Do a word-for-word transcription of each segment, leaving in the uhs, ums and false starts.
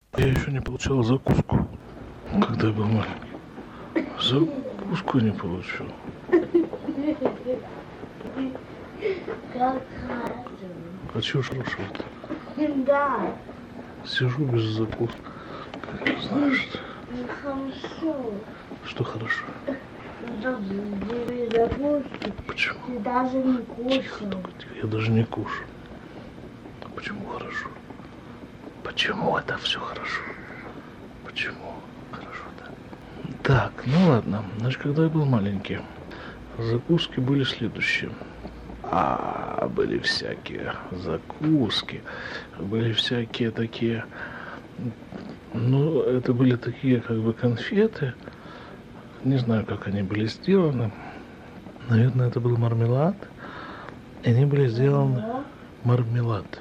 Я еще не получал закуску, когда был маленький. Закуску не получил. А чего ж хорошо-то? Да. Сижу без закуски. Как знаешь что? Хорошо. Что хорошо? Без закуски. Почему? Ты даже не Тихо, кушал. только тихо. Я даже не кушаю. А почему хорошо? Почему это все хорошо? Почему хорошо-то? Так, ну ладно. Значит, когда я был маленький, закуски были следующие. А, были всякие закуски, были всякие такие, ну, это были такие как бы конфеты, не знаю, как они были сделаны, наверное, это был мармелад, и они были сделаны мармелад.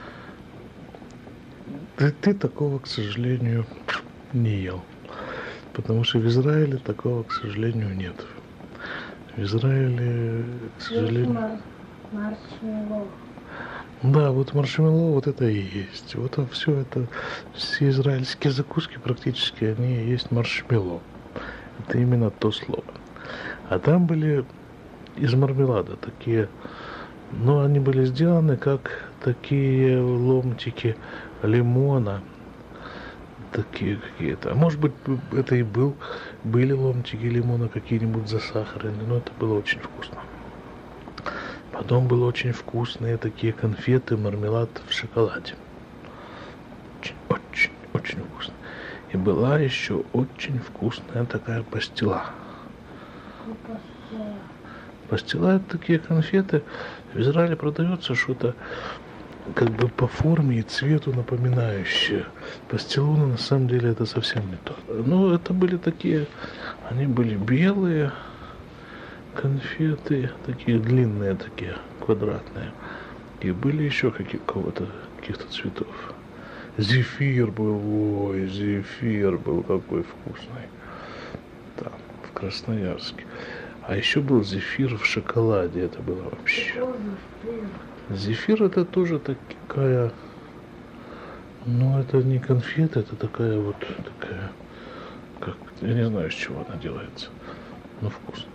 Ты, ты такого, к сожалению, не ел, потому что в Израиле такого, к сожалению, нет. В Израиле, к сожалению... Маршмеллоу. Да, вот маршмеллоу, вот это и есть. Вот все это, все израильские закуски практически, они и есть маршмеллоу. Это именно то слово. А там были из мармелада такие, но они были сделаны как такие ломтики лимона. Такие какие-то. А может быть, это и был, были ломтики лимона какие-нибудь засахаренные, но это было очень вкусно. Потом были очень вкусные такие конфеты, мармелад в шоколаде. Очень, очень, очень вкусно. И была еще очень вкусная такая пастила. Пастила — это такие конфеты. В Израиле продается что-то как бы по форме и цвету напоминающее. Пастилу, но на самом деле это совсем не то. Ну, это были такие, они были белые конфеты, такие длинные, такие квадратные. И были еще какие-то, каких-то цветов. Зефир был, ой, зефир был какой вкусный. Там, в Красноярске. А еще был зефир в шоколаде, это было вообще. Зефир — это тоже такая, ну, это не конфета, это такая вот, такая, как, я не знаю, из чего она делается, но вкусно.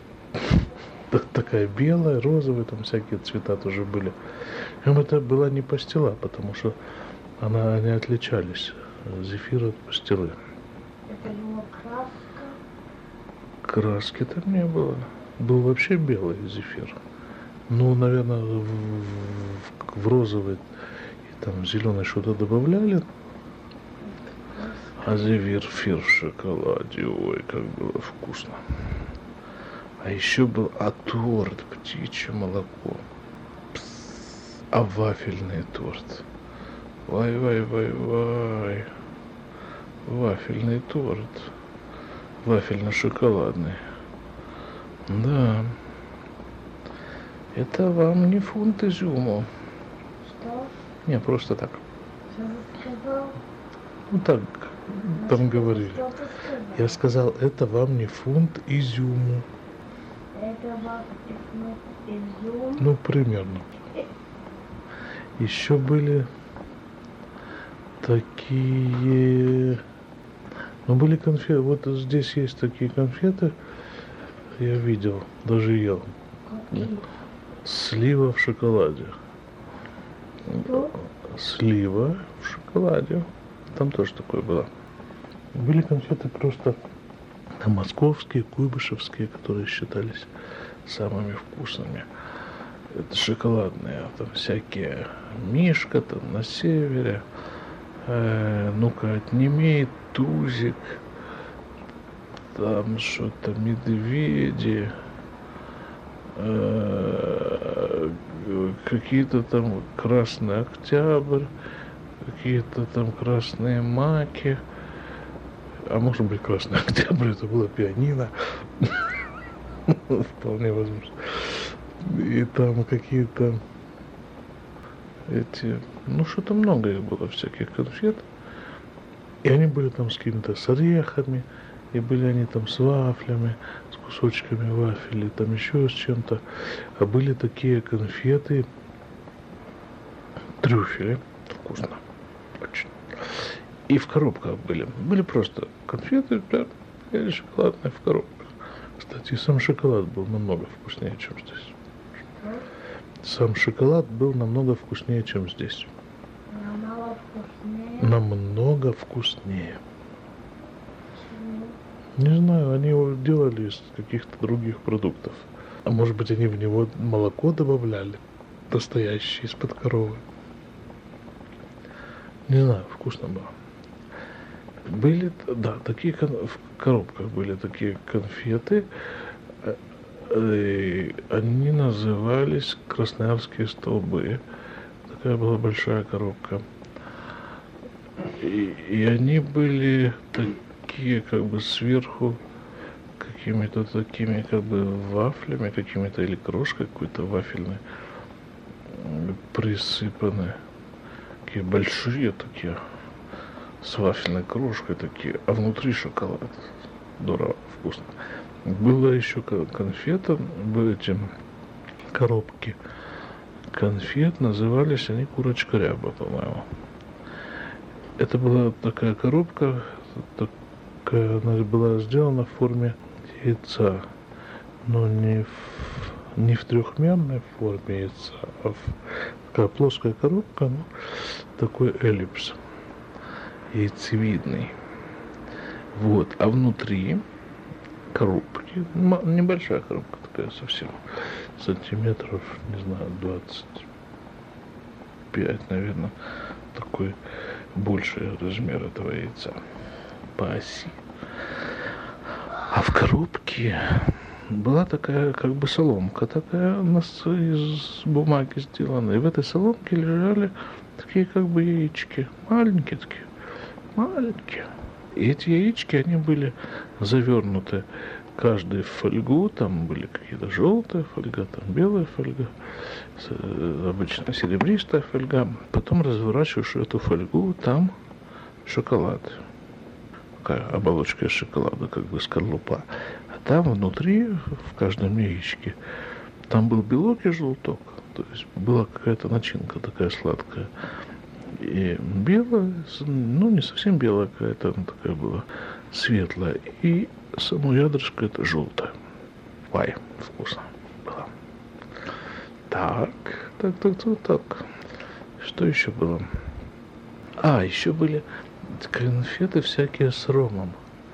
Такая белая, розовая, там всякие цвета тоже были. Но это была не пастила, потому что она, они отличались. Зефир от пастилы. Это была краска? Краски там не было. Был вообще белый зефир. Ну, наверное, в, в, в розовый и там в зеленый что-то добавляли. А зефир в шоколаде, ой, как было вкусно. А еще был а торт, птичье молоко. Пс, а вафельный торт. Вай-вай-вай-вай. Вафельный торт. Вафельно-шоколадный. Да. Это вам не фунт изюму. Что? Не, просто так. Что ты сказал? Ну так, там говорили. Что ты сказал? Я сказал, это вам не фунт изюму. Это вам изюм. Ну, примерно. Еще были такие... Ну, были конфеты. Вот здесь есть такие конфеты. Я видел, даже ел. Какие? Слива в шоколаде. Что? Слива в шоколаде. Там тоже такое было. Были конфеты просто там московские, куйбышевские, которые считались самыми вкусными. Это шоколадные, там всякие Мишка там на севере, э, ну-ка отними, Тузик, там что-то медведи, э, какие-то там Красный Октябрь, какие-то там красные маки. А может быть, Красный Октябрь, это было пианино. Вполне возможно. И там какие-то эти, ну что-то много их было, всяких конфет. И они были там с какими-то с орехами, и были они там с вафлями, с кусочками вафелей, там еще с чем-то. А были такие конфеты, трюфели, вкусно, очень. И в коробках были. Были просто конфеты, да, или шоколадные в коробках. Кстати, сам шоколад был намного вкуснее, чем здесь. Сам шоколад был намного вкуснее, чем здесь. Намного вкуснее. Намного вкуснее. Почему? Не знаю, они его делали из каких-то других продуктов. А может быть, они в него молоко добавляли, настоящее, из-под коровы. Не знаю, вкусно было. Были, да, такие кон- в коробках были такие конфеты. э, э, Они назывались Красноярские столбы. Такая была большая коробка. И, и они были такие, как бы сверху какими-то такими, как бы вафлями какими-то или крошкой какой-то вафельной м, присыпаны. Такие большие такие, с вафельной крошкой такие, а внутри шоколад. Здорово, вкусно. Была еще ко- конфета, были эти коробки конфет, назывались они курочка ряба, по-моему. Это была такая коробка, такая, она была сделана в форме яйца, но не в, не в трехмерной форме яйца, а в такая плоская коробка, ну, такой эллипс, яйцевидный. Вот, а внутри коробки, м- небольшая коробка такая совсем, сантиметров, не знаю, двадцать пять, наверное, такой больший размер этого яйца по оси. А в коробке была такая, как бы соломка, такая нас из бумаги сделана. И в этой соломке лежали такие, как бы, яички. Маленькие такие, маленькие. И эти яички, они были завернуты каждый в фольгу. Там были какие-то желтая фольга, там белая фольга, обычно серебристая фольга. Потом разворачиваешь эту фольгу, там шоколад. Такая оболочка из шоколада, как бы скорлупа. А там внутри, в каждом яичке, там был белок и желток. То есть была какая-то начинка такая сладкая. И белая, ну не совсем белая какая-то, она такая была светлая. И само ядрышко это желтое. Ой, вкусно было. Так, так, так, так, так. Что еще было? А, еще были конфеты всякие с ромом.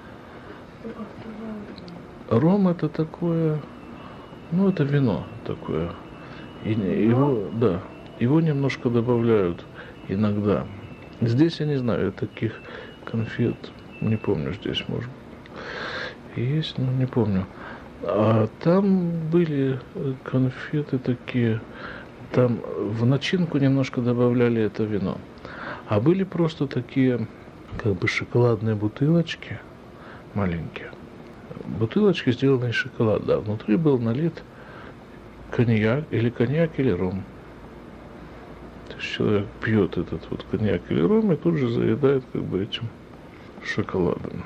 Ром это такое, ну это вино такое. И его, да, его немножко добавляют иногда. Здесь я не знаю, таких конфет, не помню, здесь может есть, но не помню. А там были конфеты такие, там в начинку немножко добавляли это вино. А были просто такие, как бы шоколадные бутылочки, маленькие. Бутылочки сделаны из шоколада, а внутри был налит коньяк, или коньяк, или ром. То есть человек пьет этот вот коньяк или ром и тут же заедает как бы этим шоколадом.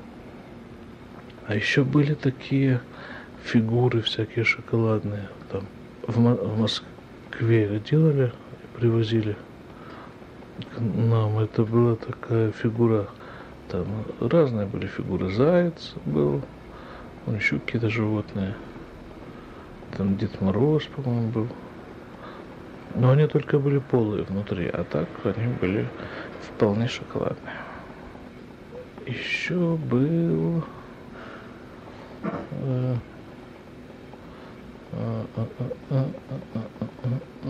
А еще были такие фигуры всякие шоколадные. Там в, Мо- в Москве делали, привозили к нам. Это была такая фигура. Там разные были фигуры. Заяц был, ну, еще какие-то животные. Там Дед Мороз, по-моему, был. Но они только были полые внутри, а так они были вполне шоколадные. Еще был... э, а, а, а, а, а, а, а, а,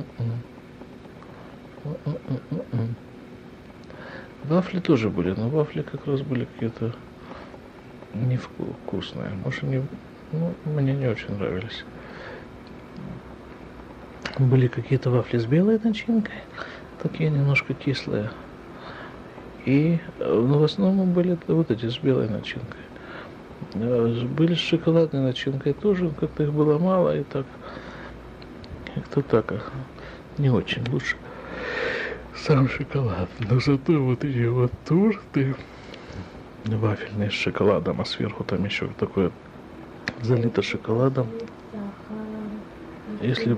а, а, а, а. Вафли тоже были, но вафли как раз были какие-то невкусные. Может, они, ну, мне не очень нравились. Были какие-то вафли с белой начинкой, такие немножко кислые. И, ну, в основном были вот эти с белой начинкой. Были с шоколадной начинкой тоже, как-то их было мало, и так, как-то так, не очень лучше сам шоколад. Но зато вот эти вот торты вафельные с шоколадом, а сверху там еще такое залито шоколадом. Если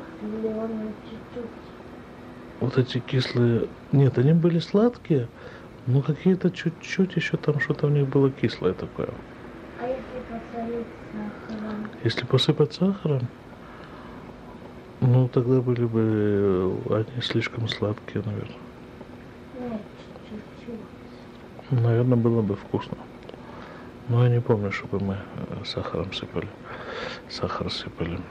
вот эти кислые... Нет, они были сладкие, Ну, какие-то чуть-чуть еще там что-то у них было кислое такое. А если посолить сахаром? Если посыпать сахаром, ну, тогда были бы они слишком сладкие, наверное. Нет, чуть-чуть. Наверное, было бы вкусно. Но я не помню, чтобы мы сахаром сыпали. Сахар сыпали.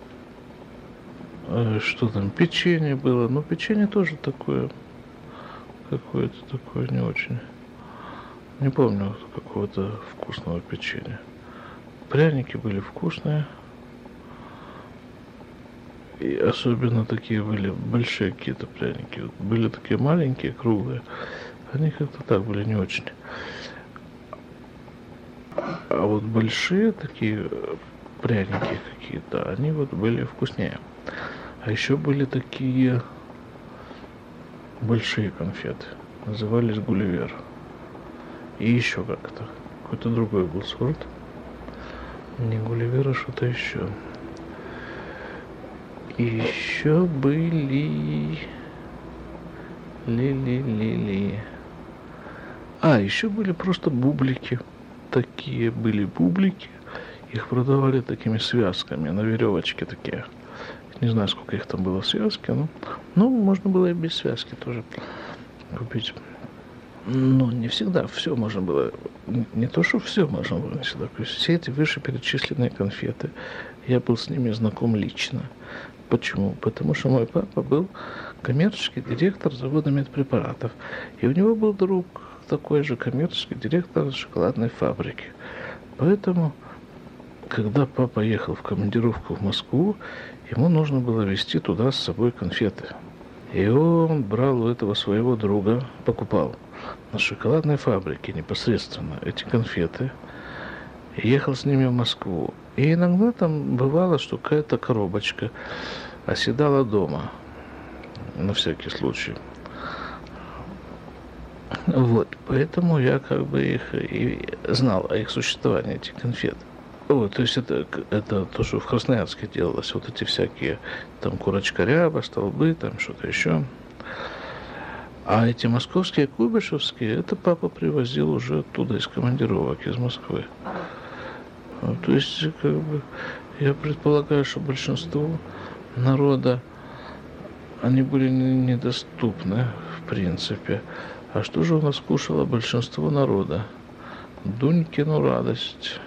А что там? Печенье было. Ну, печенье тоже такое. Какое-то такое не очень. Не помню какого-то вкусного печенья. Пряники были вкусные. И особенно такие были большие какие-то пряники. Вот были такие маленькие, круглые. Они как-то так были не очень. А вот большие такие пряники какие-то, они вот были вкуснее. А еще были такие большие конфеты. Назывались Гулливер. И еще как-то. Какой-то другой был сорт. Не Гулливер, а что-то еще. И еще были... Ли-ли-ли-ли. А, еще были просто бублики. Такие были бублики. Их продавали такими связками, на веревочке такие. Не знаю, сколько их там было в связке, но... Ну, можно было и без связки тоже купить. Но не всегда все можно было... Не то, что все можно было не всегда купить. Все эти вышеперечисленные конфеты, я был с ними знаком лично. Почему? Потому что мой папа был коммерческий директор завода медпрепаратов. И у него был друг, такой же коммерческий директор шоколадной фабрики. Поэтому, когда папа ехал в командировку в Москву, ему нужно было везти туда с собой конфеты. И он брал у этого своего друга, покупал на шоколадной фабрике непосредственно эти конфеты, и ехал с ними в Москву. И иногда там бывало, что какая-то коробочка оседала дома, на всякий случай. Вот, поэтому я как бы их и знал о их существовании, эти конфеты. Вот, то есть это, это то, что в Красноярске делалось, вот эти всякие, там, курочка ряба, столбы, там, что-то еще. А эти московские, куйбышевские, это папа привозил уже оттуда, из командировок, из Москвы. Вот, то есть, как бы, я предполагаю, что большинству народа они были недоступны, в принципе. А что же у нас кушало большинство народа? Дунькину радость.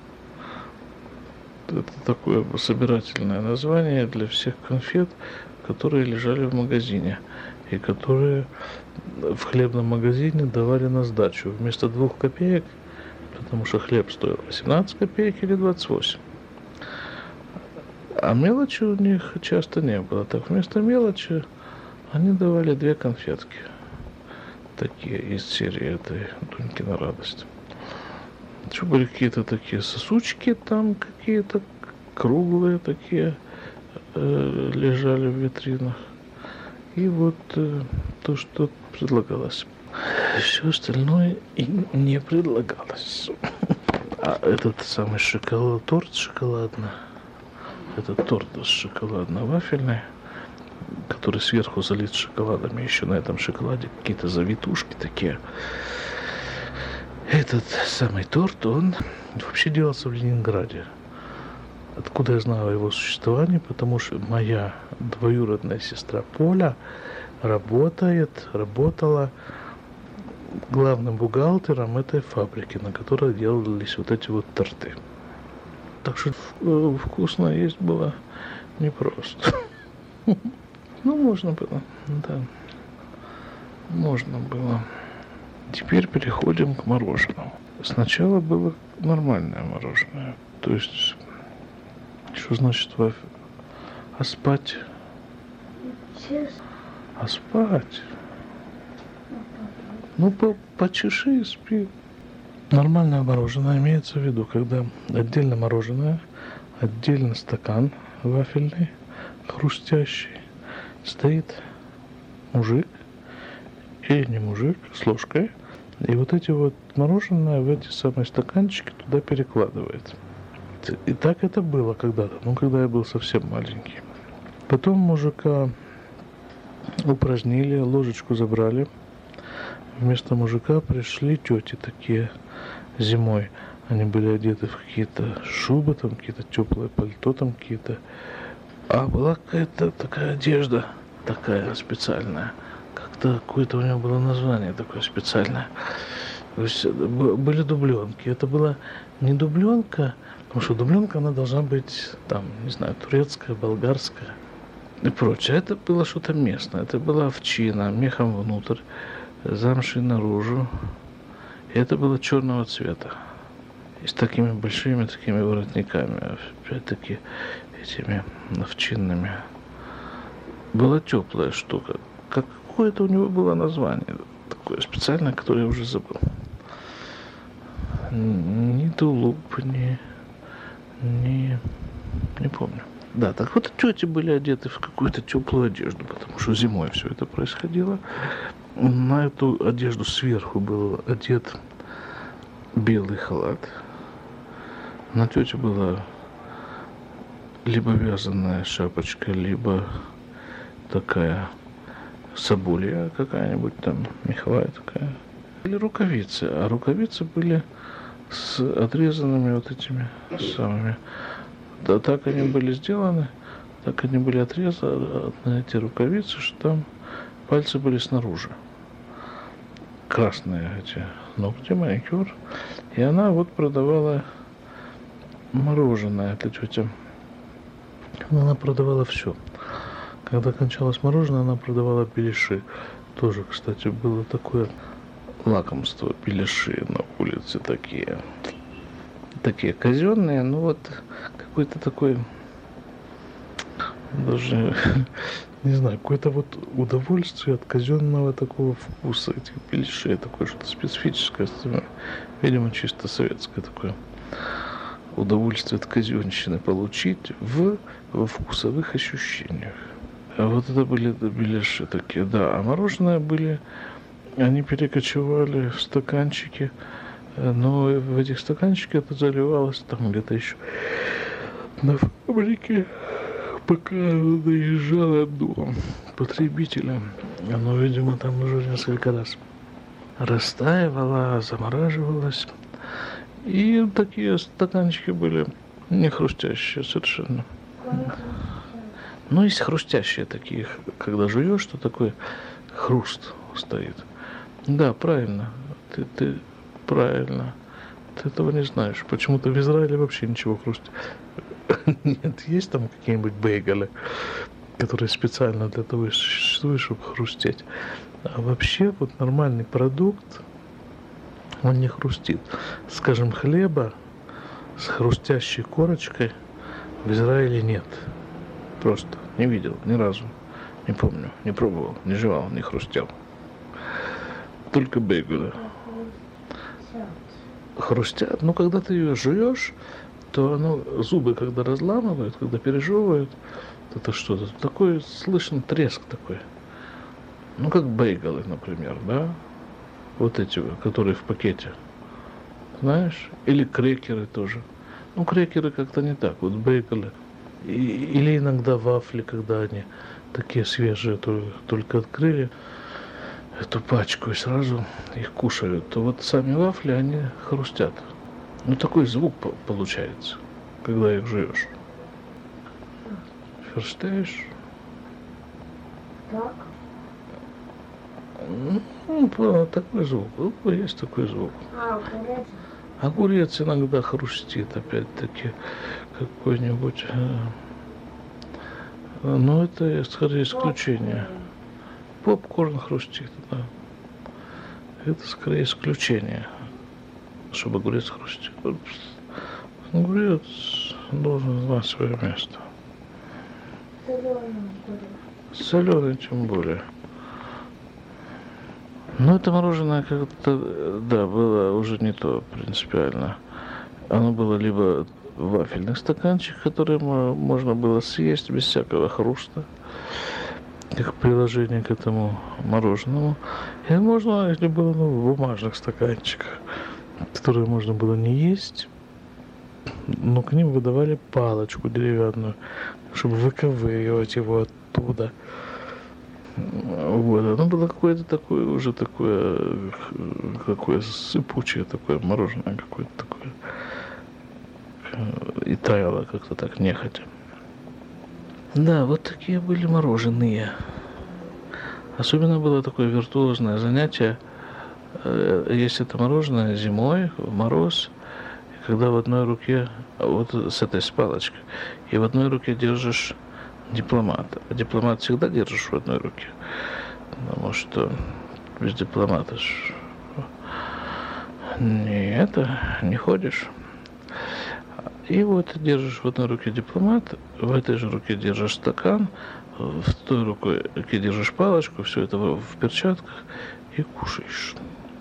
Это такое собирательное название для всех конфет, которые лежали в магазине и которые в хлебном магазине давали на сдачу вместо двух копеек, потому что хлеб стоил восемнадцать копеек или двадцать восемь. А мелочи у них часто не было. Так вместо мелочи они давали две конфетки. Такие из серии этой Дунькина радость. Еще были какие-то такие сосучки, там какие-то круглые такие э, лежали в витринах. И вот э, то, что предлагалось. Все остальное и не предлагалось. А этот самый шоколад, торт шоколадный, этот торт шоколадно-вафельный, который сверху залит шоколадом, и еще на этом шоколаде какие-то завитушки такие. Этот самый торт, он вообще делался в Ленинграде. Откуда я знаю о его существовании? Потому что моя двоюродная сестра Поля работает, работала главным бухгалтером этой фабрики, на которой делались вот эти вот торты. Так что вкусно есть было непросто. Ну, можно было, да. Можно было. Теперь переходим к мороженому. Сначала было нормальное мороженое. То есть, что значит вафель? А спать? А спать? Ну, по, почеши и спи. Нормальное мороженое имеется в виду, когда отдельно мороженое, отдельно стакан вафельный, хрустящий, стоит мужик, или не мужик, с ложкой, и вот эти вот мороженое в эти самые стаканчики туда перекладывает. И так это было когда-то, ну, когда я был совсем маленький. Потом мужика упразднили, ложечку забрали, Вместо мужика пришли тети такие зимой. Они были одеты в какие-то шубы, там какие-то теплые пальто, там какие-то. А была какая-то такая одежда, такая специальная. Как-то какое-то у нее было название такое специальное. То есть были дубленки. Это была не дубленка, потому что дубленка, она должна быть, там, не знаю, турецкая, болгарская и прочее. Это было что-то местное. Это была овчина, мехом внутрь, замшей наружу. И это было черного цвета. И с такими большими такими воротниками, опять-таки, этими овчинными. Была теплая штука. Какое-то у него было название такое специальное, которое я уже забыл. Ни тулуп, ни... ни... не помню. Да, так вот тети были одеты в какую-то теплую одежду, потому что зимой все это происходило. На эту одежду сверху был одет белый халат. На тете была либо вязаная шапочка, либо такая соболья какая-нибудь там, меховая такая. Или рукавицы, а рукавицы были с отрезанными вот этими самыми. Да, так они были сделаны, так они были отрезаны на эти рукавицы, что там пальцы были снаружи. Красные эти ногти, маникюр. И она вот продавала мороженое, эта тетя. Она продавала все. Когда кончалось мороженое, она продавала беляши. Тоже, кстати, было такое лакомство, беляши на улице такие. Такие казенные, ну вот какой-то такой, даже не знаю, какое-то вот удовольствие от казенного такого вкуса этих беляшей, такое что-то специфическое, видимо, чисто советское такое удовольствие от казенщины получить в, во вкусовых ощущениях. А вот это были беляши такие, да, а мороженое были, они перекочевали в стаканчики. Но в этих стаканчиках это заливалось там где-то еще на фабрике, пока оно доезжало до потребителя. Оно, видимо, там уже несколько раз растаивало, замораживалось. И такие стаканчики были не хрустящие совершенно. Ну, есть хрустящие такие, когда жуешь, что такой хруст стоит. Да, правильно. Ты, ты правильно. Ты этого не знаешь. Почему-то в Израиле вообще ничего хрустит. Нет, есть там какие-нибудь бейгали, которые специально для того и существуют, чтобы хрустеть. А вообще вот нормальный продукт, он не хрустит. Скажем, хлеба с хрустящей корочкой в Израиле нет. Просто не видел ни разу. Не помню, не пробовал, не жевал, не хрустел. Только бейгали. Хрустят, но когда ты ее жуешь, то оно, зубы когда разламывают, когда пережевывают, это что-то такое, слышно треск такой. Ну, как бейгалы, например, да? Вот эти, которые в пакете. Знаешь? Или крекеры тоже. Ну, крекеры как-то не так, вот бейгалы. И, или иногда вафли, когда они такие свежие, то, только открыли эту пачку и сразу их кушают, то вот сами вафли, они хрустят. Ну, такой звук получается, когда их жуешь. Хрустяешь? Так? Ну, такой звук. Есть такой звук. А, огурец. Огурец иногда хрустит, опять-таки, какой-нибудь. Но это скорее исключение. Попкорн хрустит, да. Это скорее исключение, чтобы огурец хрустит. Огурец должен знать свое место. Соленый огурец. Соленый тем более. Но это мороженое как-то, да, было уже не то принципиально. Оно было либо в вафельных стаканчиках, которые можно было съесть без всякого хруста, как приложение к этому мороженому. И можно, если было ну, в бумажных стаканчиках, которые можно было не есть, но к ним выдавали палочку деревянную, чтобы выковыривать его оттуда. Вот, оно было какое-то такое, уже такое, какое сыпучее такое мороженое, какое-то такое. И таяло как-то так нехотя. Да, вот такие были мороженые. Особенно было такое виртуозное занятие, если это мороженое зимой, в мороз, когда в одной руке, вот с этой с палочкой, и в одной руке держишь дипломат. А дипломат всегда держишь в одной руке, потому что без дипломата ж не это, не ходишь. И вот держишь в одной руке дипломат, в этой же руке держишь стакан, в той руке держишь палочку, все это в, в перчатках и кушаешь.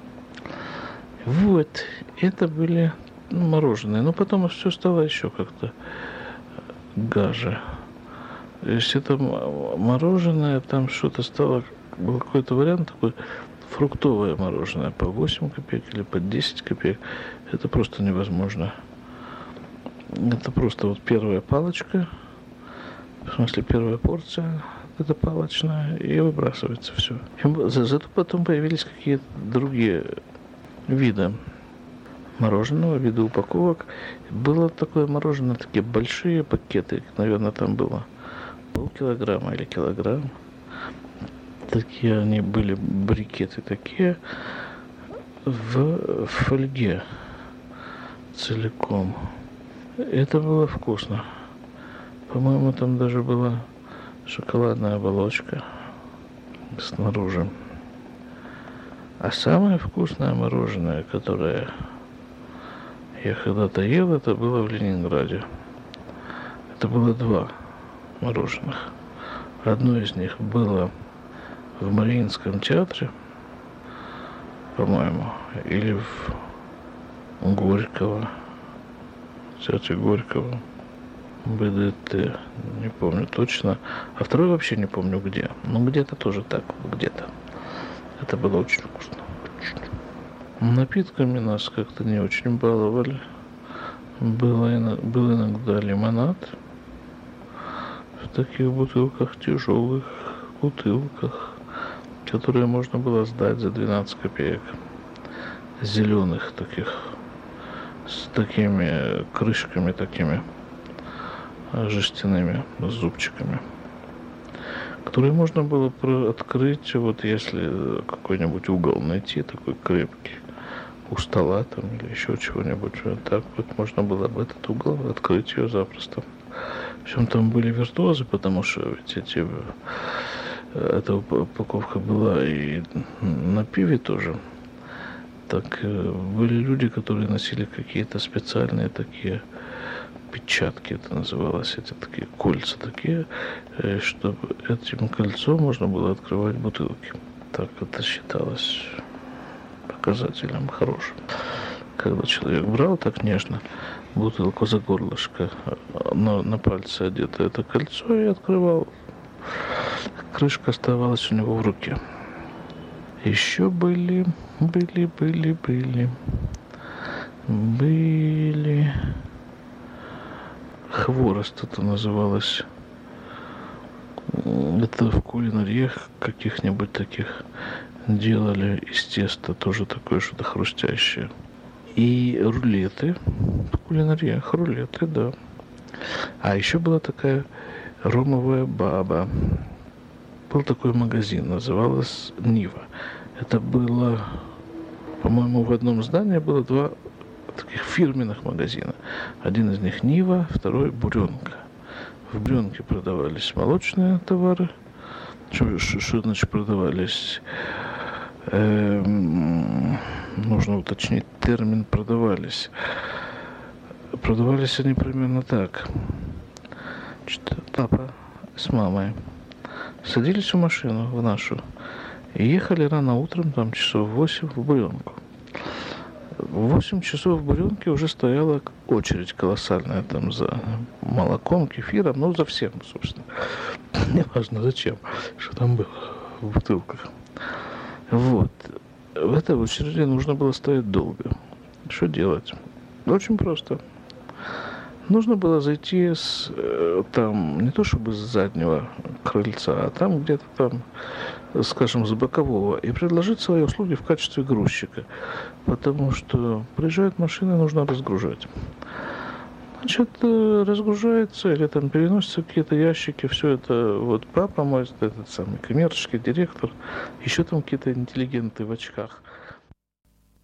Вот, это были ну, мороженые. Но потом все стало еще как-то гаже. То есть это мороженое, там что-то стало, был какой-то вариант такой, фруктовое мороженое по восемь копеек или по десять копеек. Это просто невозможно. Это просто вот первая палочка, в смысле первая порция, это палочная, и выбрасывается все. Зато потом появились какие-то другие виды мороженого, виды упаковок. Было такое мороженое, такие большие пакеты, наверное, там было полкилограмма или килограмм. Такие они были, брикеты такие, в фольге целиком. Это было вкусно. По-моему, там даже была шоколадная оболочка снаружи. А самое вкусное мороженое, которое я когда-то ел, это было в Ленинграде. Это было два мороженых. Одно из них было в Мариинском театре, по-моему, или в Горького. Театре Горького, БДТ, не помню точно. А второй вообще не помню где. Но где-то тоже так, где-то. Это было очень вкусно. Напитками нас как-то не очень баловали. Было, был иногда лимонад в таких бутылках, тяжелых бутылках, которые можно было сдать за двенадцать копеек. Зеленых таких, с такими крышками, такими жестяными зубчиками, которые можно было открыть, вот если какой-нибудь угол найти, такой крепкий, у стола там или еще чего-нибудь, вот так вот можно было бы этот угол открыть ее запросто. Причем там были виртуозы, потому что ведь эти, эта упаковка была и на пиве тоже. Так были люди, которые носили какие-то специальные такие печатки, это называлось, эти такие кольца такие, чтобы этим кольцом можно было открывать бутылки. Так это считалось показателем хорошим. Когда человек брал так нежно бутылку за горлышко, на, на пальце одето это кольцо и открывал, крышка оставалась у него в руке. Еще были, были, были, были, были, хворост это называлось. Это в кулинариях каких-нибудь таких делали из теста, тоже такое что-то хрустящее. И рулеты, в кулинариях рулеты, да. А еще была такая ромовая баба. Был такой магазин, называлась Нива. Это было, по-моему, в одном здании было два таких фирменных магазина. Один из них Нива, второй Буренка. В Буренке продавались молочные товары. Что, что значит продавались? Эм, нужно уточнить термин «продавались». Продавались они примерно так. Что папа с мамой садились в машину, в нашу, и ехали рано утром, там часов в восемь, в Буренку. В восемь часов в Буренке уже стояла очередь колоссальная там за молоком, кефиром, ну за всем, собственно. Неважно зачем, что там было в бутылках. Вот. В этой очереди нужно было стоять долго. Что делать? Очень просто. Нужно было зайти с, э, там, не то чтобы с заднего крыльца, а там где-то там, скажем, с бокового, и предложить свои услуги в качестве грузчика, потому что приезжают машины, нужно разгружать. Значит, э, разгружается или там переносятся какие-то ящики, все это, вот папа мой, этот самый коммерческий директор, еще там какие-то интеллигенты в очках –